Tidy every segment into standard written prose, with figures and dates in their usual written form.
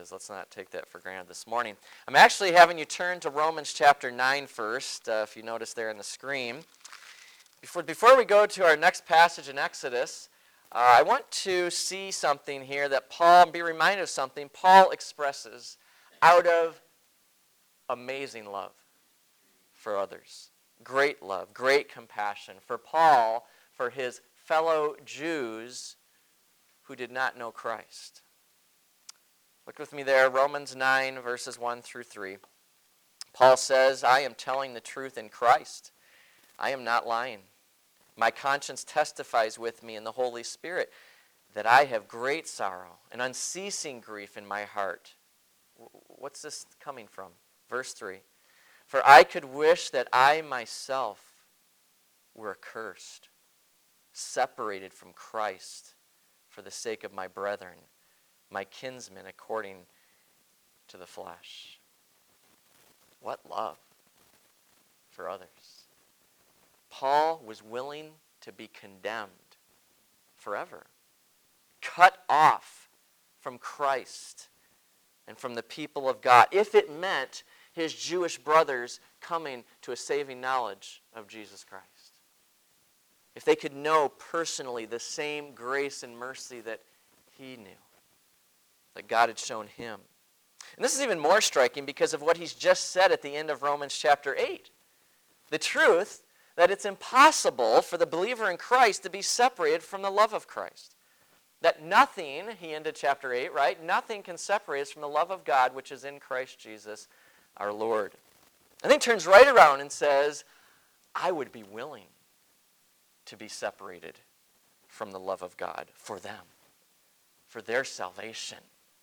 is. Let's not take that for granted this morning. I'm actually having you turn to Romans chapter 9 first, if you notice there on the screen. Before we go to our next passage in Exodus, I want to see something here that be reminded of something Paul expresses out of amazing love for others. Great love, great compassion for Paul, for his fellow Jews who did not know Christ. Look with me there, Romans 9, verses 1 through 3. Paul says, I am telling the truth in Christ. I am not lying. My conscience testifies with me in the Holy Spirit that I have great sorrow and unceasing grief in my heart. What's this coming from? Verse 3. For I could wish that I myself were accursed, separated from Christ for the sake of my brethren, my kinsmen according to the flesh. What love for others. Paul was willing to be condemned forever, cut off from Christ and from the people of God, if it meant his Jewish brothers coming to a saving knowledge of Jesus Christ. If they could know personally the same grace and mercy that he knew, that God had shown him. And this is even more striking because of what he's just said at the end of Romans chapter 8. The truth that it's impossible for the believer in Christ to be separated from the love of Christ. That nothing, he ended chapter 8, right? Nothing can separate us from the love of God which is in Christ Jesus our Lord. And then he turns right around and says, I would be willing to be separated from the love of God for them, for their salvation.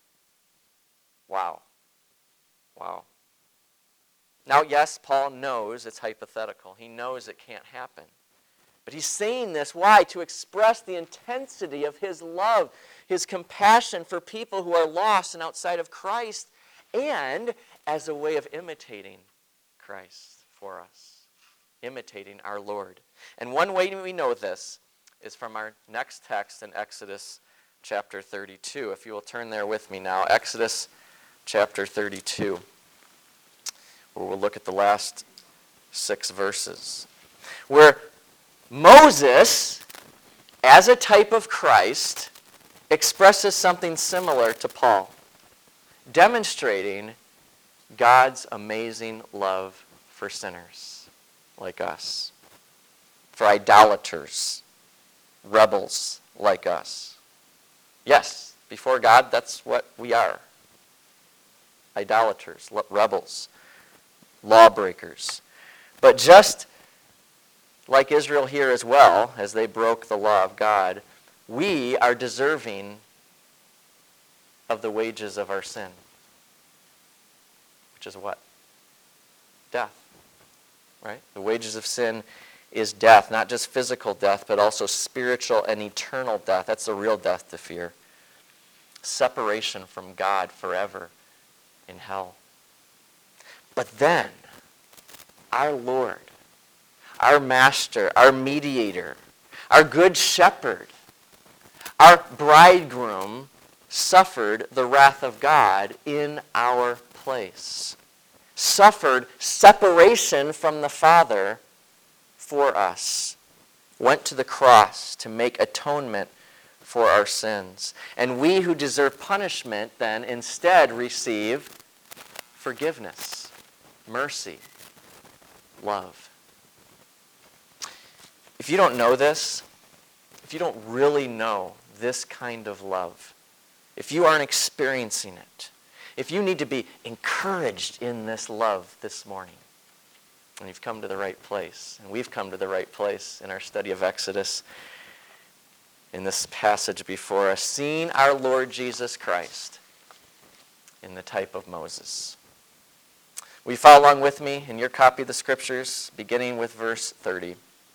Wow. Wow. Now, yes, Paul knows it's hypothetical. He knows it can't happen. But he's saying this, why? To express the intensity of his love, his compassion for people who are lost and outside of Christ, and as a way of imitating Christ for us, imitating our Lord. And one way we know this is from our next text in Exodus chapter 32. If you will turn there with me now, Exodus chapter 32, where we'll look at the last 6 verses, where Moses, as a type of Christ, expresses something similar to Paul, demonstrating God's amazing love for sinners like us, for idolaters, rebels like us. Yes, before God, that's what we are. Idolaters, rebels, lawbreakers. But just like Israel here as well, as they broke the law of God, we are deserving of the wages of our sin. Which is what? Death. Right? The wages of sin is death, not just physical death, but also spiritual and eternal death. That's the real death to fear. Separation from God forever in hell. But then, our Lord, our Master, our Mediator, our Good Shepherd, our Bridegroom suffered the wrath of God in our place. Suffered separation from the Father for us. Went to the cross to make atonement for our sins. And we who deserve punishment then instead receive forgiveness, mercy, love. If you don't know this, if you don't really know this kind of love, if you aren't experiencing it, if you need to be encouraged in this love this morning, and you've come to the right place, and we've come to the right place in our study of Exodus, in this passage before us, seeing our Lord Jesus Christ in the type of Moses. Will you follow along with me in your copy of the Scriptures, beginning with verse 30?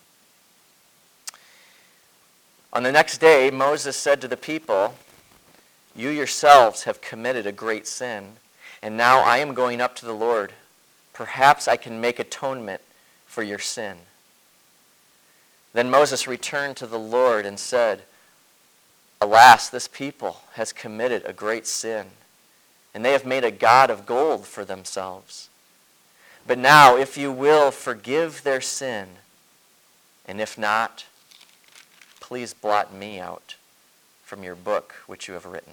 On the next day, Moses said to the people, "You yourselves have committed a great sin, and now I am going up to the Lord. Perhaps I can make atonement for your sin." Then Moses returned to the Lord and said, "Alas, this people has committed a great sin, and they have made a god of gold for themselves. But now, if you will, forgive their sin, and if not, please blot me out from your book which you have written."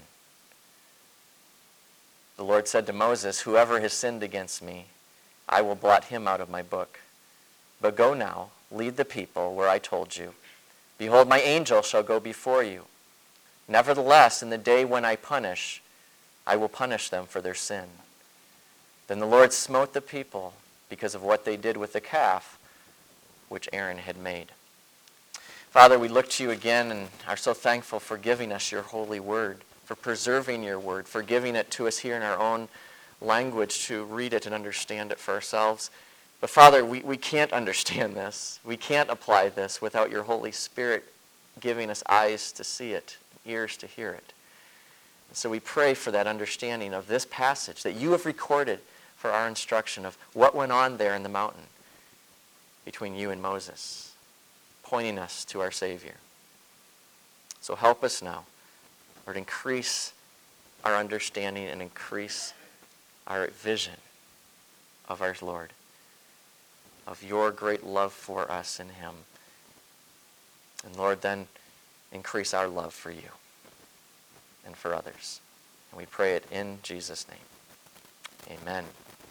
The Lord said to Moses, "Whoever has sinned against me, I will blot him out of my book. But go now, lead the people where I told you. Behold, my angel shall go before you. Nevertheless, in the day when I punish, I will punish them for their sin." Then the Lord smote the people because of what they did with the calf which Aaron had made. Father, we look to you again and are so thankful for giving us your holy word, for preserving your word, for giving it to us here in our own language to read it and understand it for ourselves. But Father, we can't understand this. We can't apply this without your Holy Spirit giving us eyes to see it, ears to hear it. And so we pray for that understanding of this passage that you have recorded for our instruction of what went on there in the mountain between you and Moses, pointing us to our Savior. So help us now, Lord, increase our understanding and increase our vision of our Lord, of your great love for us in him. And Lord, then increase our love for you and for others. And we pray it in Jesus' name. Amen.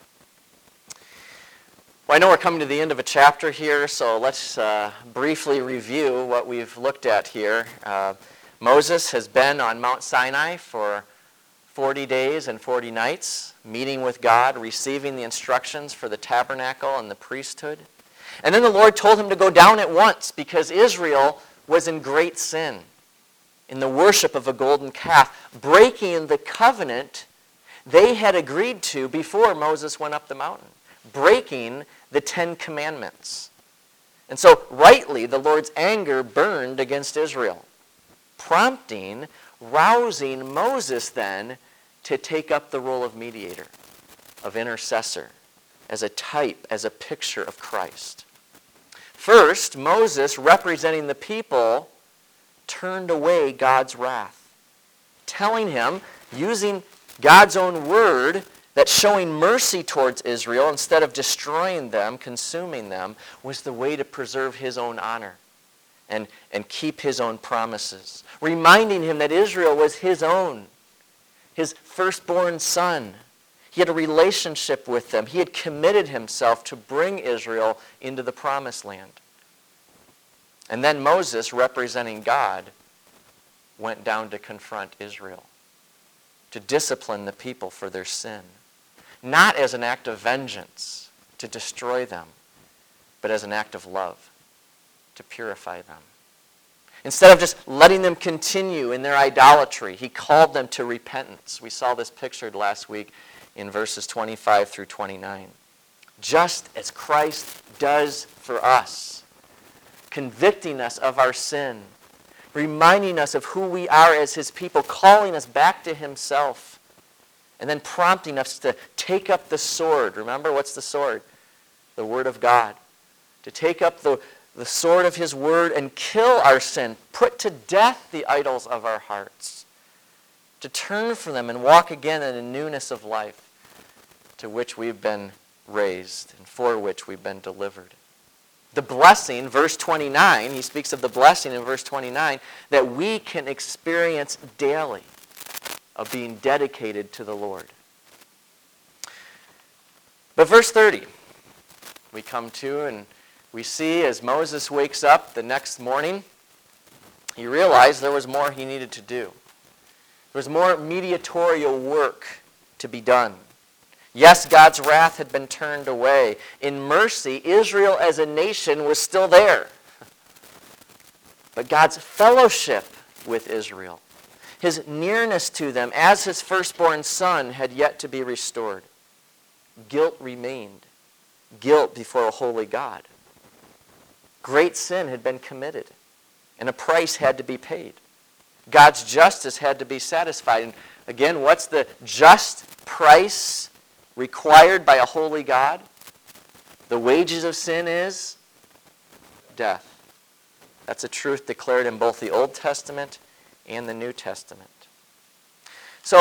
Well, I know we're coming to the end of a chapter here, so let's briefly review what we've looked at here. Moses has been on Mount Sinai for 40 days and 40 nights, meeting with God, receiving the instructions for the tabernacle and the priesthood. And then the Lord told him to go down at once because Israel was in great sin in the worship of a golden calf, breaking the covenant they had agreed to before Moses went up the mountain, breaking the 10 Commandments. And so rightly the Lord's anger burned against Israel, rousing Moses then to take up the role of mediator, of intercessor, as a type, as a picture of Christ. First, Moses, representing the people, turned away God's wrath, telling him, using God's own word, that showing mercy towards Israel instead of destroying them, consuming them, was the way to preserve his own honor and keep his own promises. Reminding him that Israel was his own, his firstborn son. He had a relationship with them. He had committed himself to bring Israel into the promised land. And then Moses, representing God, went down to confront Israel, to discipline the people for their sin. Not as an act of vengeance to destroy them, but as an act of love to purify them. Instead of just letting them continue in their idolatry, he called them to repentance. We saw this pictured last week in verses 25 through 29. Just as Christ does for us, convicting us of our sin, reminding us of who we are as his people, calling us back to himself, and then prompting us to take up the sword. Remember, what's the sword? The Word of God. To take up the sword of his word and kill our sin, put to death the idols of our hearts, to turn from them and walk again in a newness of life to which we've been raised and for which we've been delivered. The blessing, verse 29, he speaks of the blessing in verse 29 that we can experience daily of being dedicated to the Lord. But verse 30, we come to and we see as Moses wakes up the next morning, he realized there was more he needed to do. There was more mediatorial work to be done. Yes, God's wrath had been turned away. In mercy, Israel as a nation was still there. But God's fellowship with Israel, his nearness to them as his firstborn son, had yet to be restored. Guilt remained. Guilt before a holy God. Great sin had been committed, and a price had to be paid. God's justice had to be satisfied. And again, what's the just price required by a holy God? The wages of sin is death. That's a truth declared in both the Old Testament and the New Testament. So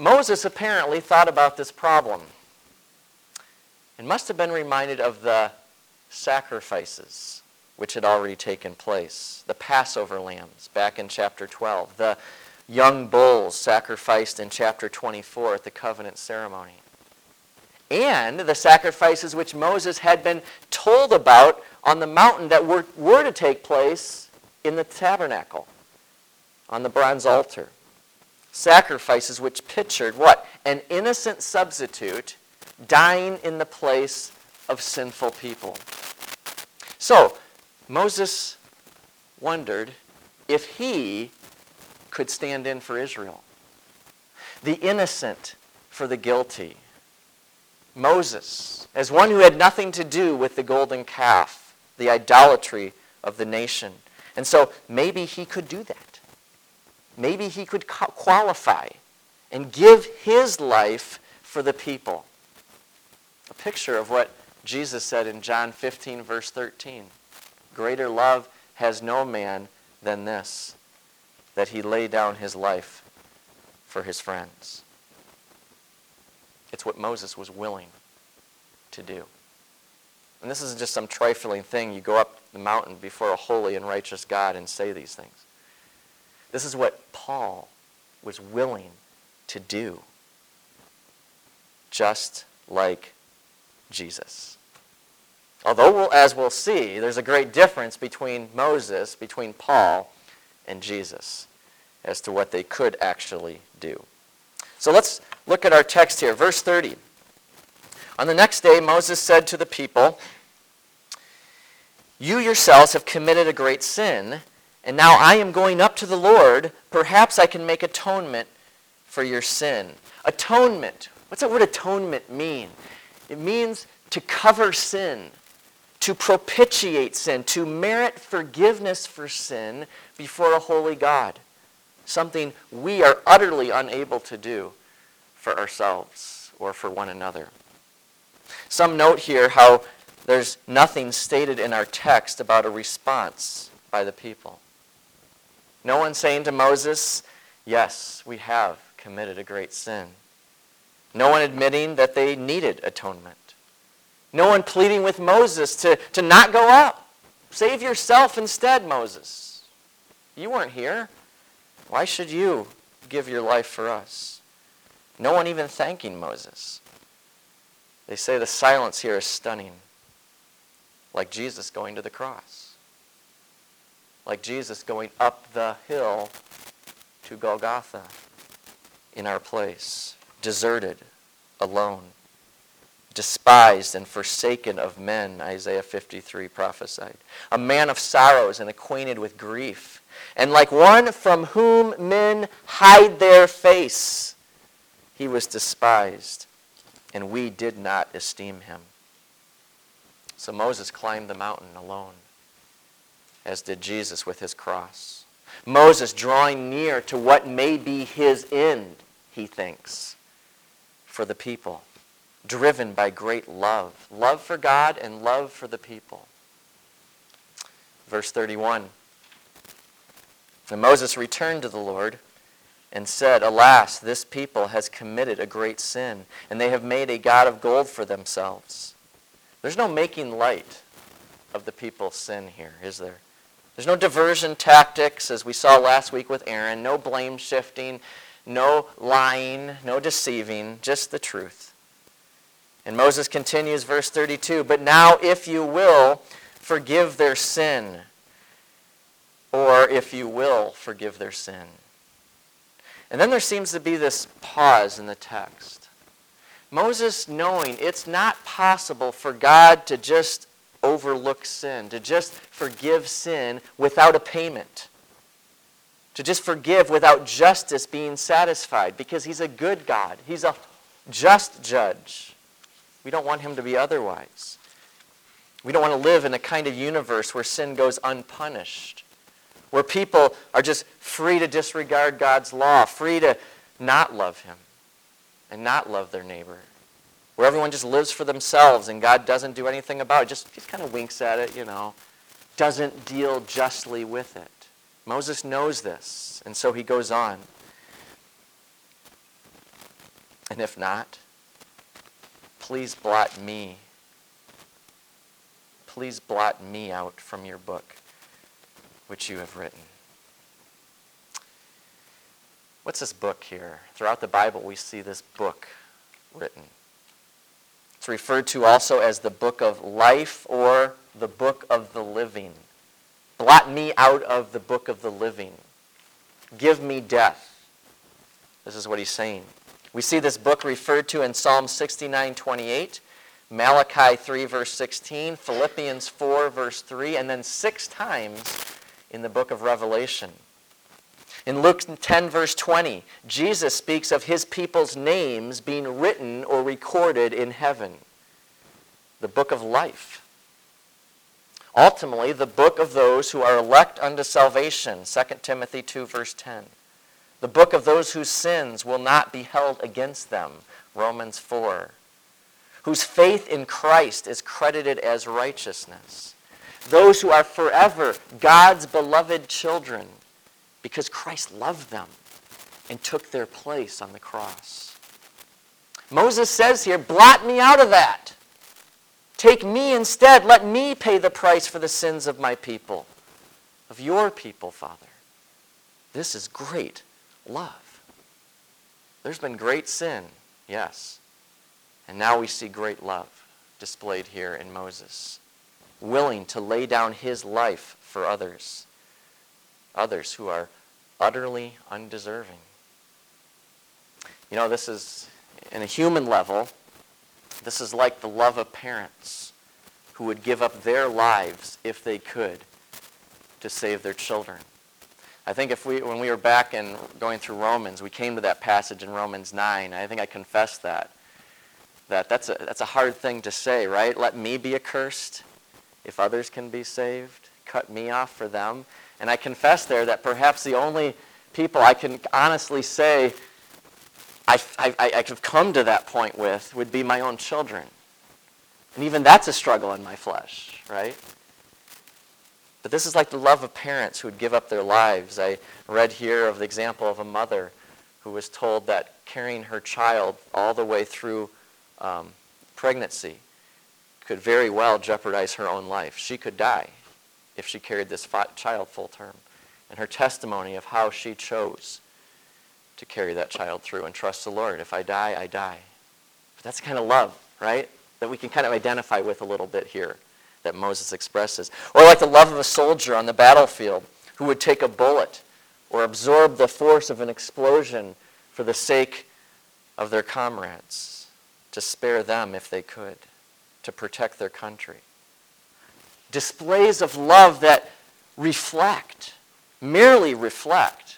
Moses apparently thought about this problem and must have been reminded of the sacrifices which had already taken place. The Passover lambs back in chapter 12. The young bulls sacrificed in chapter 24 at the covenant ceremony. And the sacrifices which Moses had been told about on the mountain that were to take place in the tabernacle, on the bronze altar. Sacrifices which pictured what? An innocent substitute dying in the place of sinful people. So, Moses wondered if he could stand in for Israel. The innocent for the guilty. Moses, as one who had nothing to do with the golden calf, the idolatry of the nation. And so maybe he could do that. Maybe he could qualify and give his life for the people. A picture of what Jesus said in John 15, verse 13. Greater love has no man than this, that he lay down his life for his friends. It's what Moses was willing to do. And this isn't just some trifling thing. You go up the mountain before a holy and righteous God and say these things. This is what Paul was willing to do. Just like Jesus. Although, as we'll see, there's a great difference between Moses, between Paul, and Jesus as to what they could actually do. So let's look at our text here. Verse 30. On the next day, Moses said to the people, "You yourselves have committed a great sin, and now I am going up to the Lord. Perhaps I can make atonement for your sin." Atonement. What's that word atonement mean? It means to cover sin, to propitiate sin, to merit forgiveness for sin before a holy God. Something we are utterly unable to do for ourselves or for one another. Some note here how there's nothing stated in our text about a response by the people. No one saying to Moses, yes, we have committed a great sin. No one admitting that they needed atonement. No one pleading with Moses to not go up. Save yourself instead, Moses. You weren't here. Why should you give your life for us? No one even thanking Moses. They say the silence here is stunning. Like Jesus going to the cross. Like Jesus going up the hill to Golgotha in our place. Deserted, alone. Despised and forsaken of men, Isaiah 53 prophesied. A man of sorrows and acquainted with grief. And like one from whom men hide their face, he was despised, and we did not esteem him. So Moses climbed the mountain alone, as did Jesus with his cross. Moses drawing near to what may be his end, he thinks, for the people. Driven by great love. Love for God and love for the people. Verse 31. And Moses returned to the Lord and said, "Alas, this people has committed a great sin, and they have made a god of gold for themselves." There's no making light of the people's sin here, is there? There's no diversion tactics, as we saw last week with Aaron. No blame shifting, no lying, no deceiving, just the truth. And Moses continues, verse 32, "But now if you will, forgive their sin." Or if you will, forgive their sin. And then there seems to be this pause in the text. Moses knowing it's not possible for God to just overlook sin, to just forgive sin without a payment. To just forgive without justice being satisfied, because he's a good God. He's a just judge. We don't want him to be otherwise. We don't want to live in a kind of universe where sin goes unpunished, where people are just free to disregard God's law, free to not love him and not love their neighbor, where everyone just lives for themselves and God doesn't do anything about it, just kind of winks at it, doesn't deal justly with it. Moses knows this, and so he goes on. And if not, please blot me. Please blot me out from your book, which you have written. What's this book here? Throughout the Bible, we see this book written. It's referred to also as the book of life or the book of the living. Blot me out of the book of the living. Give me death. This is what he's saying. We see this book referred to in Psalm 69:28, Malachi 3, verse 16, Philippians 4, verse 3, and then 6 times in the book of Revelation. In Luke 10, verse 20, Jesus speaks of his people's names being written or recorded in heaven. The book of life. Ultimately, the book of those who are elect unto salvation, 2 Timothy 2, verse 10. The book of those whose sins will not be held against them, Romans 4. Whose faith in Christ is credited as righteousness. Those who are forever God's beloved children, because Christ loved them and took their place on the cross. Moses says here, blot me out of that. Take me instead. Let me pay the price for the sins of my people, of your people, Father. This is great love. There's been great sin, yes. And now we see great love displayed here in Moses, willing to lay down his life for others who are utterly undeserving. You know, this is, in a human level, this is like the love of parents who would give up their lives, if they could, to save their children. I think when we were back and going through Romans, we came to that passage in Romans 9. I think I confessed that's a hard thing to say, right? Let me be accursed if others can be saved. Cut me off for them. And I confess there that perhaps the only people I can honestly say I could come to that point with would be my own children. And even that's a struggle in my flesh, right? But this is like the love of parents who would give up their lives. I read here of the example of a mother who was told that carrying her child all the way through pregnancy could very well jeopardize her own life. She could die if she carried this child full term. And her testimony of how she chose to carry that child through and trust the Lord. If I die, I die. But that's the kind of love, right, that we can kind of identify with a little bit here that Moses expresses. Or like the love of a soldier on the battlefield who would take a bullet or absorb the force of an explosion for the sake of their comrades, to spare them if they could, to protect their country. Displays of love that merely reflect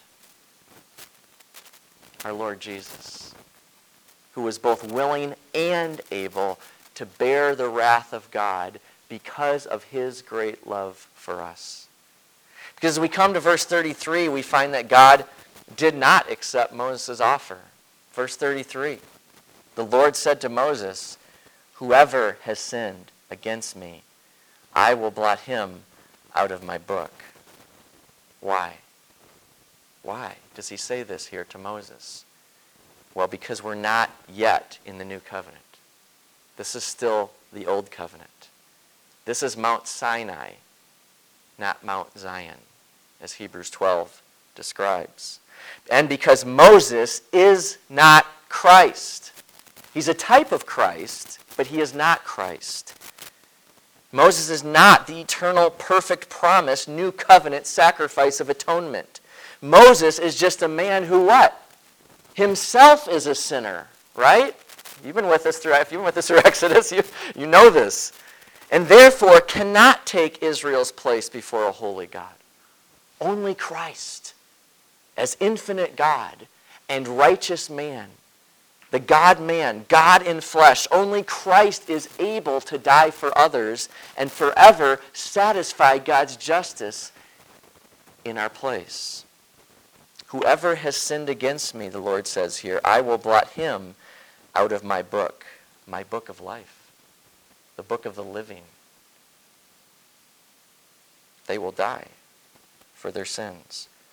our Lord Jesus, who was both willing and able to bear the wrath of God because of his great love for us. Because as we come to verse 33, we find that God did not accept Moses' offer. Verse 33, the Lord said to Moses, whoever has sinned against me, I will blot him out of my book. Why? Why does he say this here to Moses? Well, because we're not yet in the new covenant. This is still the old covenant. This is Mount Sinai, not Mount Zion, as Hebrews 12 describes. And because Moses is not Christ. He's a type of Christ, but he is not Christ. Moses is not the eternal, perfect, promised, new covenant sacrifice of atonement. Moses is just a man who what? Himself is a sinner, right? You've been with us through Exodus, you know this. And therefore cannot take Israel's place before a holy God. Only Christ, as infinite God and righteous man, the God-man, God in flesh, only Christ is able to die for others and forever satisfy God's justice in our place. Whoever has sinned against me, the Lord says here, I will blot him out of my book of life, the book of the living. They will die for their sins.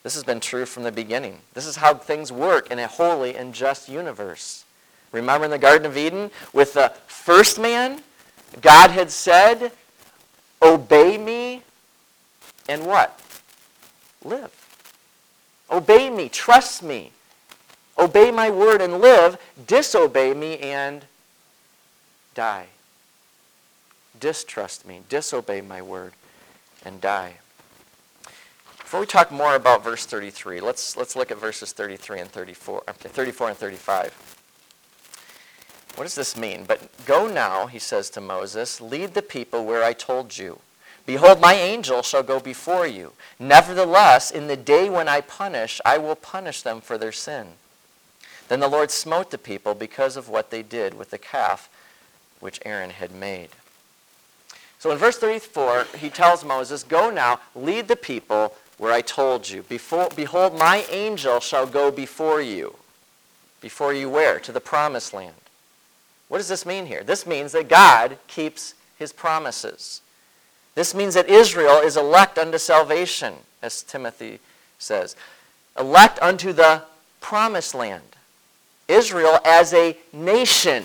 This has been true from the beginning. This is how things work in a holy and just universe. Remember in the Garden of Eden, with the first man, God had said, obey me, and what? Live. Obey me, trust me. Obey my word and live. Disobey me and die. Distrust me, disobey my word, and die. Before we talk more about verse 33, let's look at verses 34 and 35. What does this mean? But go now, he says to Moses, lead the people where I told you. Behold, my angel shall go before you. Nevertheless, in the day when I punish, I will punish them for their sin. Then the Lord smote the people because of what they did with the calf which Aaron had made. So in verse 34, he tells Moses, go now, lead the people where I told you. Behold, my angel shall go before you. Before you where? To the promised land. What does this mean here? This means that God keeps his promises. This means that Israel is elect unto salvation, as Timothy says. Elect unto the promised land. Israel as a nation.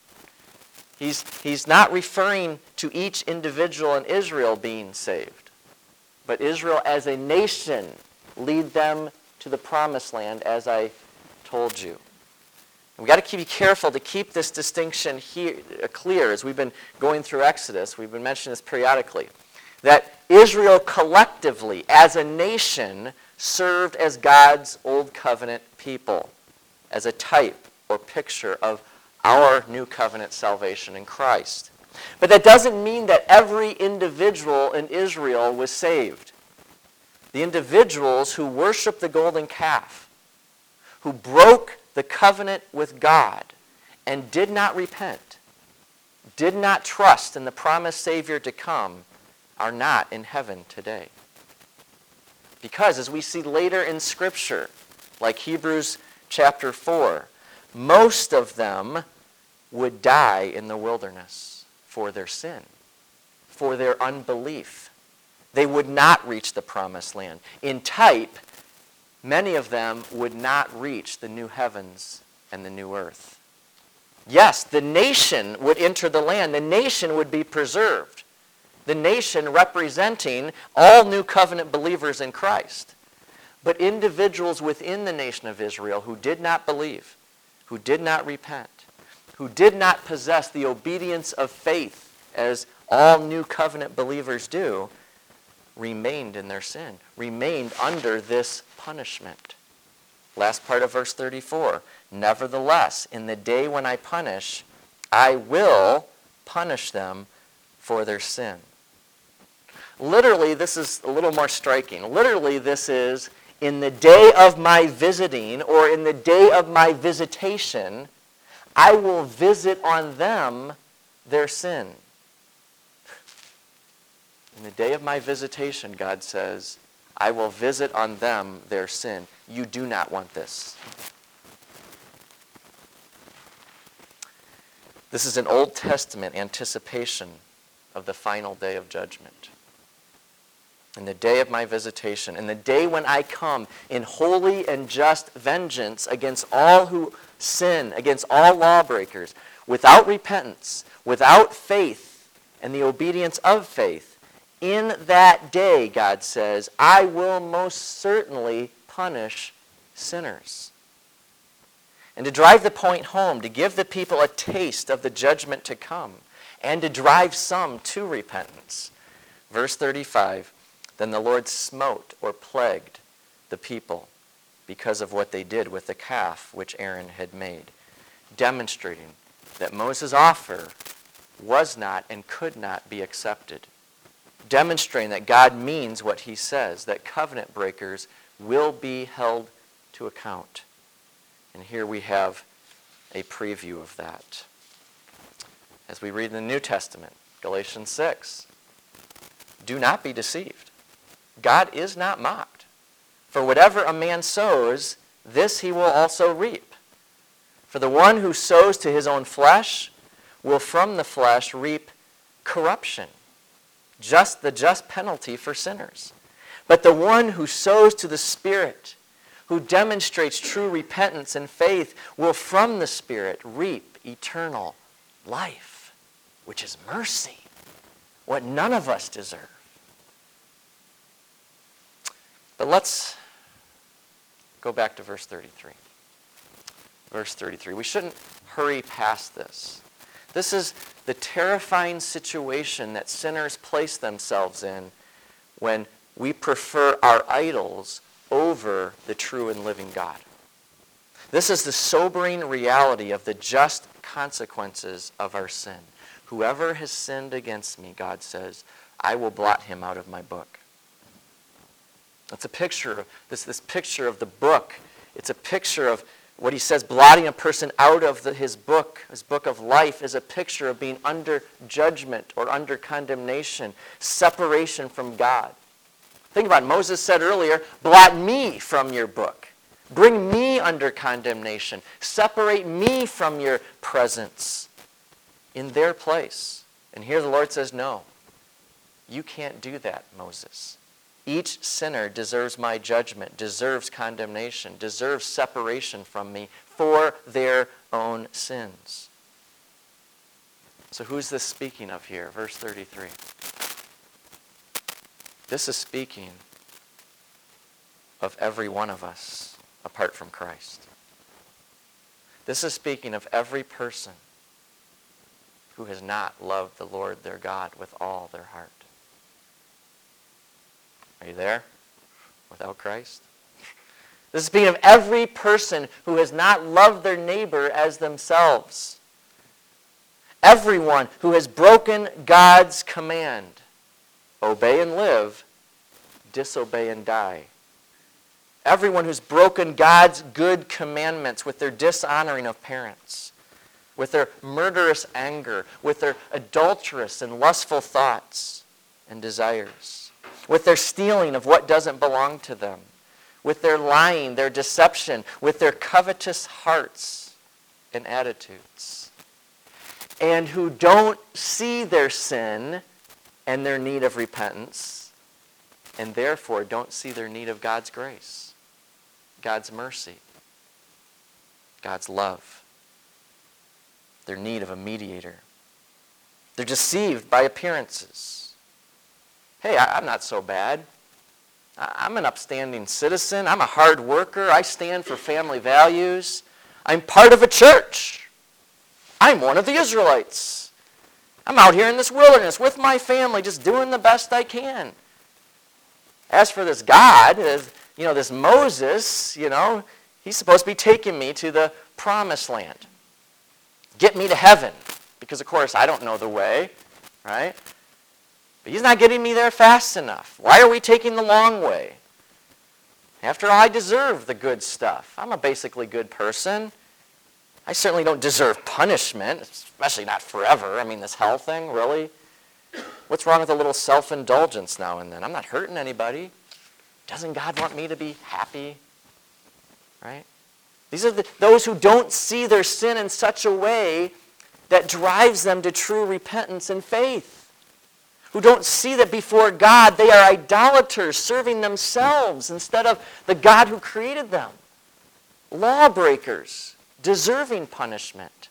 He's not referring to each individual in Israel being saved, but Israel as a nation, lead them to the promised land, as I told you. We've got to be careful to keep this distinction here clear as we've been going through Exodus. We've been mentioning this periodically. That Israel collectively, as a nation, served as God's old covenant people, as a type or picture of our new covenant salvation in Christ. But that doesn't mean that every individual in Israel was saved. The individuals who worshiped the golden calf, who broke the covenant with God and did not repent, did not trust in the promised Savior to come, are not in heaven today. Because as we see later in Scripture, like Hebrews chapter 4, most of them would die in the wilderness for their sin, for their unbelief. They would not reach the promised land. In type, many of them would not reach the new heavens and the new earth. Yes, the nation would enter the land. The nation would be preserved. The nation representing all new covenant believers in Christ. But individuals within the nation of Israel who did not believe, who did not repent, who did not possess the obedience of faith as all new covenant believers do, remained in their sin, remained under this punishment. Last part of verse 34, nevertheless, in the day when I punish, I will punish them for their sin. Literally, this is a little more striking. Literally, this is, in the day of my visiting, or in the day of my visitation, I will visit on them their sin. In the day of my visitation, God says, I will visit on them their sin. You do not want this. This is an Old Testament anticipation of the final day of judgment. In the day of my visitation, in the day when I come in holy and just vengeance against all who sin, against all lawbreakers, without repentance, without faith and the obedience of faith, in that day, God says, I will most certainly punish sinners. And to drive the point home, to give the people a taste of the judgment to come, and to drive some to repentance. Verse 35, then the Lord smote or plagued the people because of what they did with the calf which Aaron had made, demonstrating that Moses' offer was not and could not be accepted. Demonstrating that God means what he says, that covenant breakers will be held to account. And here we have a preview of that. As we read in the New Testament, Galatians 6, do not be deceived. God is not mocked. For whatever a man sows, this he will also reap. For the one who sows to his own flesh will from the flesh reap corruption. The just penalty for sinners. But the one who sows to the Spirit, who demonstrates true repentance and faith, will from the Spirit reap eternal life, which is mercy, what none of us deserve. But let's go back to verse 33. Verse 33. We shouldn't hurry past this. This is the terrifying situation that sinners place themselves in when we prefer our idols over the true and living God. This is the sobering reality of the just consequences of our sin. Whoever has sinned against me, God says, I will blot him out of my book. That's a picture of this picture of the book. It's a picture of what he says, blotting a person out of his book of life, is a picture of being under judgment or under condemnation, separation from God. Think about it. Moses said earlier, blot me from your book. Bring me under condemnation. Separate me from your presence in their place. And here the Lord says, no, you can't do that, Moses. Each sinner deserves my judgment, deserves condemnation, deserves separation from me for their own sins. So who's this speaking of here? Verse 33. This is speaking of every one of us apart from Christ. This is speaking of every person who has not loved the Lord their God with all their heart. Are you there? Without Christ? This is speaking of every person who has not loved their neighbor as themselves. Everyone who has broken God's command. Obey and live, disobey and die. Everyone who's broken God's good commandments with their dishonoring of parents, with their murderous anger, with their adulterous and lustful thoughts and desires, with their stealing of what doesn't belong to them, with their lying, their deception, with their covetous hearts and attitudes, and who don't see their sin and their need of repentance, and therefore don't see their need of God's grace, God's mercy, God's love, their need of a mediator. They're deceived by appearances. Hey, I'm not so bad. I'm an upstanding citizen. I'm a hard worker. I stand for family values. I'm part of a church. I'm one of the Israelites. I'm out here in this wilderness with my family just doing the best I can. As for this God, this Moses, he's supposed to be taking me to the promised land. Get me to heaven. Because, of course, I don't know the way, right? But he's not getting me there fast enough. Why are we taking the long way? After all, I deserve the good stuff. I'm a basically good person. I certainly don't deserve punishment, especially not forever. I mean, this hell thing, really? What's wrong with a little self-indulgence now and then? I'm not hurting anybody. Doesn't God want me to be happy? Right? These are those who don't see their sin in such a way that drives them to true repentance and faith. Who don't see that before God they are idolaters serving themselves instead of the God who created them. Lawbreakers, deserving punishment.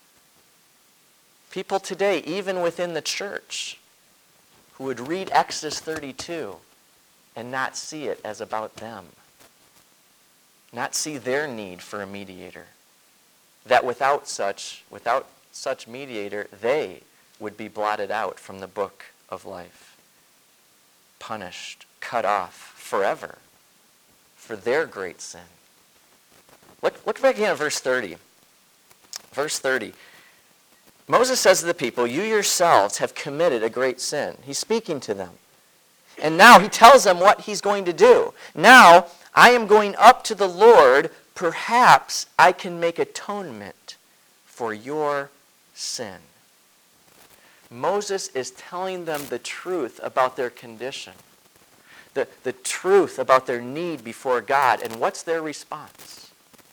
People today, even within the church, who would read Exodus 32 and not see it as about them. Not see their need for a mediator. That without such mediator, they would be blotted out from the book of life. Punished, cut off forever for their great sin. Look back again at verse 30. Verse 30. Moses says to the people, you yourselves have committed a great sin. He's speaking to them. And now he tells them what he's going to do. Now, I am going up to the Lord. Perhaps I can make atonement for your sin. Moses is telling them the truth about their condition. The truth about their need before God. And what's their response?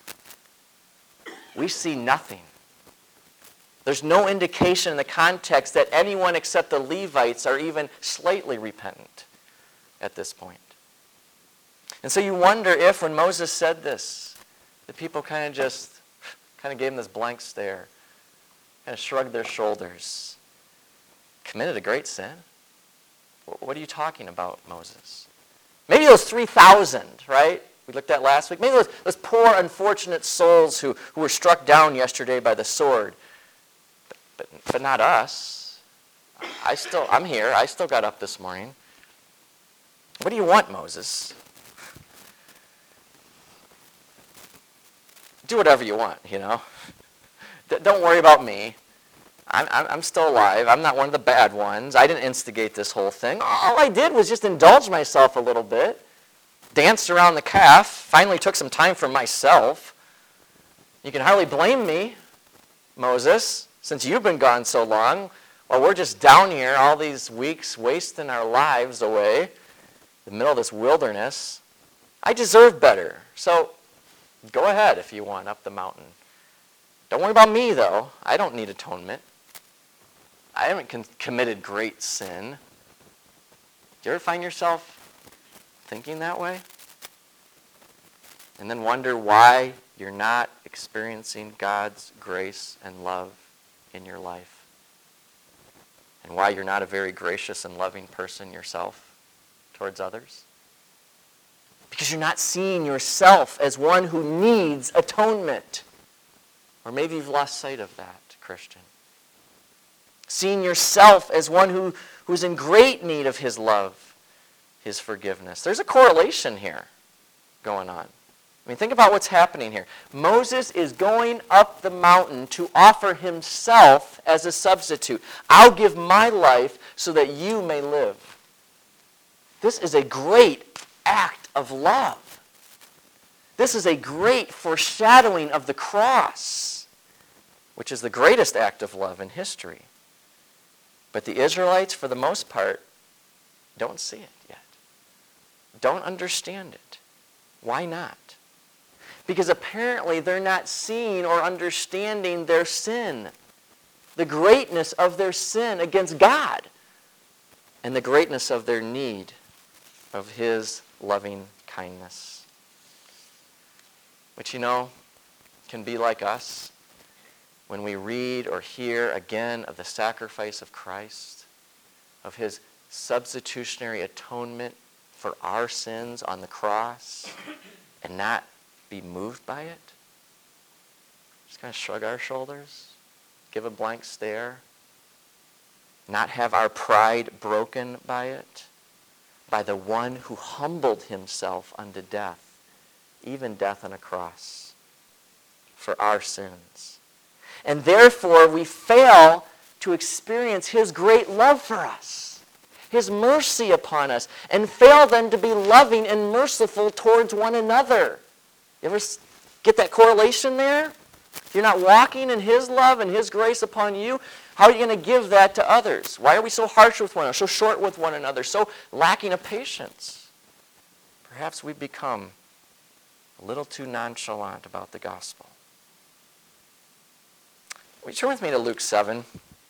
We see nothing. There's no indication in the context that anyone except the Levites are even slightly repentant at this point. And so you wonder if, when Moses said this, the people kind of gave him this blank stare, kind of shrugged their shoulders. Committed a great sin? What are you talking about, Moses? Maybe those 3,000, right? We looked at last week. Maybe those poor, unfortunate souls who were struck down yesterday by the sword. But not us. I'm here. I still got up this morning. What do you want, Moses? Do whatever you want, Don't worry about me. I'm still alive. I'm not one of the bad ones. I didn't instigate this whole thing. All I did was just indulge myself a little bit. Danced around the calf. Finally took some time for myself. You can hardly blame me, Moses, since you've been gone so long, while we're just down here all these weeks wasting our lives away in the middle of this wilderness. I deserve better. So go ahead if you want up the mountain. Don't worry about me, though. I don't need atonement. I haven't committed great sin. Do you ever find yourself thinking that way? And then wonder why you're not experiencing God's grace and love in your life? And why you're not a very gracious and loving person yourself towards others? Because you're not seeing yourself as one who needs atonement. Or maybe you've lost sight of that, Christian. Seeing yourself as one who's in great need of his love, his forgiveness. There's a correlation here going on. I mean, think about what's happening here. Moses is going up the mountain to offer himself as a substitute. I'll give my life so that you may live. This is a great act of love. This is a great foreshadowing of the cross, which is the greatest act of love in history. But the Israelites, for the most part, don't see it yet. Don't understand it. Why not? Because apparently they're not seeing or understanding their sin, the greatness of their sin against God, and the greatness of their need of his loving kindness. Which, can be like us when we read or hear again of the sacrifice of Christ, of his substitutionary atonement for our sins on the cross, and not be moved by it. Just kind of shrug our shoulders, give a blank stare, not have our pride broken by it, by the one who humbled himself unto death, even death on a cross, for our sins. And therefore we fail to experience his great love for us, his mercy upon us, and fail then to be loving and merciful towards one another. You ever get that correlation there? If you're not walking in his love and his grace upon you, how are you going to give that to others? Why are we so harsh with one another, so short with one another, so lacking of patience? Perhaps we've become a little too nonchalant about the gospel. Will you turn with me to Luke 7?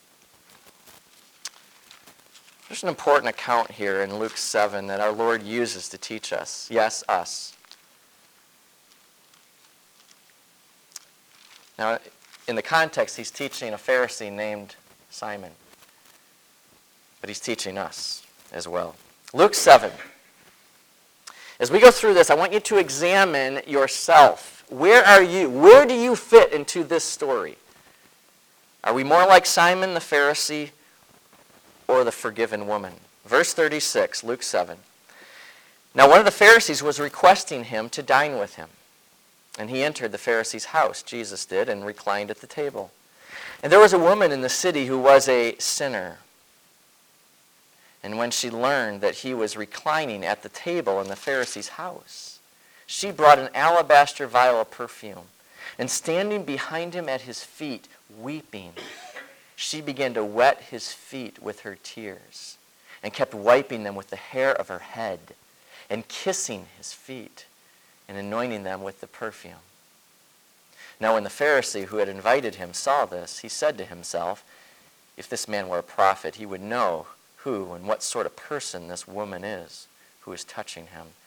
There's an important account here in Luke 7 that our Lord uses to teach us. Yes, us. Now, in the context, he's teaching a Pharisee named Simon. But he's teaching us as well. Luke 7. As we go through this, I want you to examine yourself. Where are you? Where do you fit into this story? Are we more like Simon the Pharisee or the forgiven woman? Verse 36, Luke 7. Now one of the Pharisees was requesting him to dine with him. And he entered the Pharisee's house, Jesus did, and reclined at the table. And there was a woman in the city who was a sinner. And when she learned that he was reclining at the table in the Pharisee's house, she brought an alabaster vial of perfume. And standing behind him at his feet, weeping, she began to wet his feet with her tears, and kept wiping them with the hair of her head, and kissing his feet, and anointing them with the perfume. Now when the Pharisee who had invited him saw this, he said to himself, if this man were a prophet, he would know who and what sort of person this woman is who is touching him,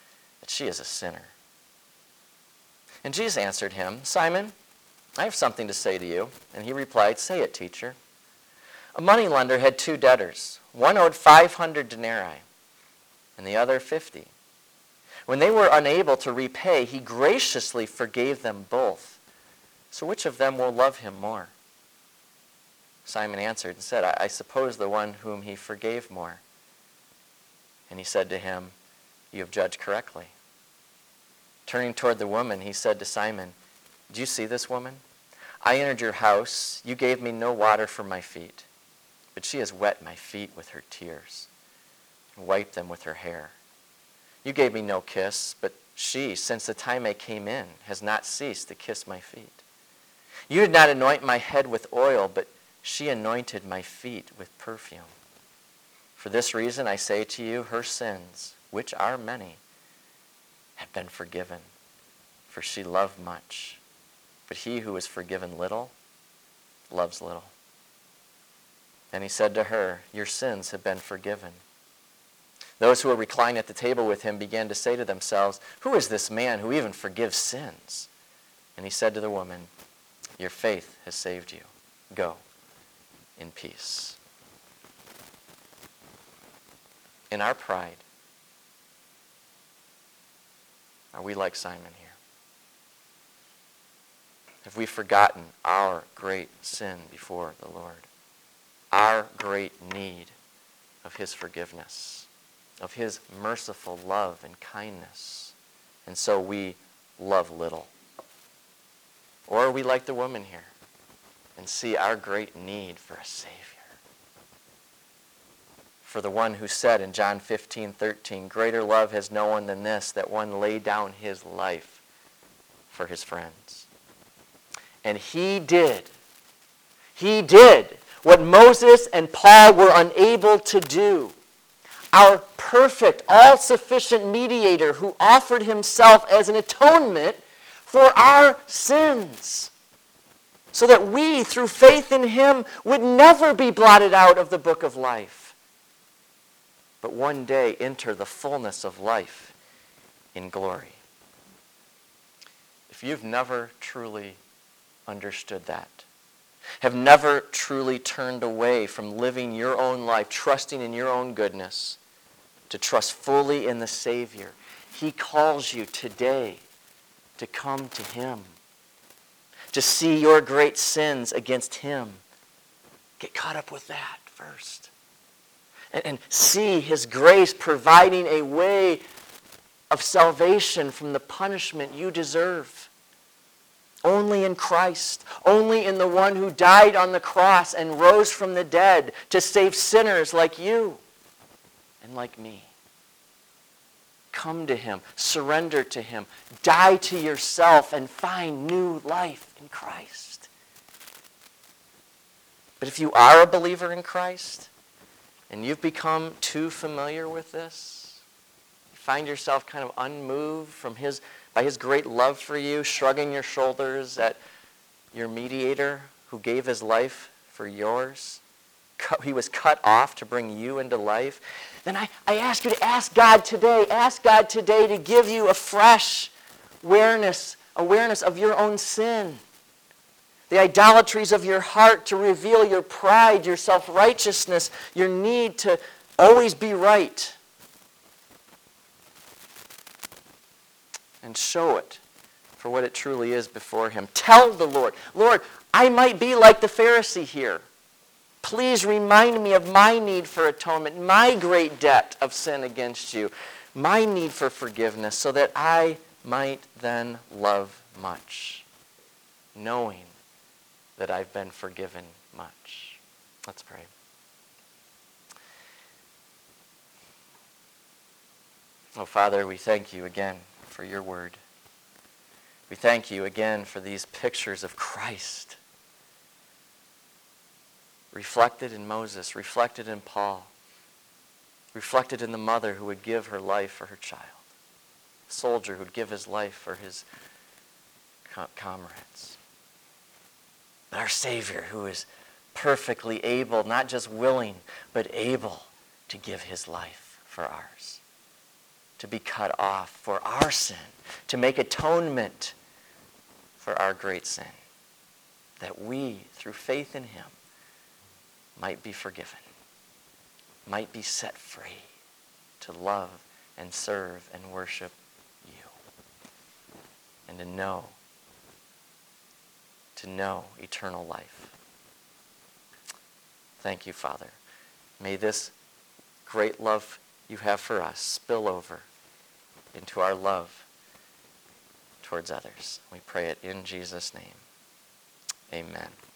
that she is a sinner. And Jesus answered him, Simon, I have something to say to you. And he replied, Say it, teacher. A moneylender had 2 debtors. One owed 500 denarii, and the other 50. When they were unable to repay, he graciously forgave them both. So which of them will love him more? Simon answered and said, I suppose the one whom he forgave more. And he said to him, You have judged correctly. Turning toward the woman, he said to Simon, Do you see this woman? I entered your house. You gave me no water for my feet, but she has wet my feet with her tears and wiped them with her hair. You gave me no kiss, but she, since the time I came in, has not ceased to kiss my feet. You did not anoint my head with oil, but she anointed my feet with perfume. For this reason I say to you, her sins, which are many, have been forgiven, for she loved much. But he who is forgiven little loves little. And he said to her, Your sins have been forgiven. Those who were reclining at the table with him began to say to themselves, Who is this man who even forgives sins? And he said to the woman, Your faith has saved you. Go in peace. In our pride, are we like Simon here? Have we forgotten our great sin before the Lord? Our great need of his forgiveness, of his merciful love and kindness, and so we love little? Or are we like the woman here and see our great need for a Savior? For the one who said in John 15:13, Greater love has no one than this, that one lay down his life for his friends. And he did what Moses and Paul were unable to do. Our perfect, all-sufficient mediator who offered himself as an atonement for our sins, so that we, through faith in him, would never be blotted out of the book of life, but one day enter the fullness of life in glory. If you've never truly understood that, have never truly turned away from living your own life, trusting in your own goodness, to trust fully in the Savior, he calls you today to come to him, to see your great sins against him. Get caught up with that first. And see his grace providing a way of salvation from the punishment you deserve. Only in Christ, only in the one who died on the cross and rose from the dead to save sinners like you and like me. Come to him, surrender to him, die to yourself, and find new life in Christ. But if you are a believer in Christ, and you've become too familiar with this, you find yourself kind of unmoved by his great love for you, shrugging your shoulders at your mediator who gave his life for yours. He was cut off to bring you into life. Then I ask you to ask God today to give you a fresh awareness of your own sin, the idolatries of your heart, to reveal your pride, your self-righteousness, your need to always be right, and show it for what it truly is before him. Tell the Lord, Lord, I might be like the Pharisee here. Please remind me of my need for atonement, my great debt of sin against you, my need for forgiveness, so that I might then love much, knowing that I've been forgiven much. Let's pray. Oh, Father, we thank you again for your word. We thank you again for these pictures of Christ, reflected in Moses, reflected in Paul, reflected in the mother who would give her life for her child, the soldier who would give his life for his comrades. But our Savior, who is perfectly able, not just willing, but able to give his life for ours. to be cut off for our sin, to make atonement for our great sin, that we, through faith in him, might be forgiven, might be set free to love and serve and worship you, and to know eternal life. Thank you, Father. May this great love you have for us spill over into our love towards others. We pray it in Jesus' name. Amen.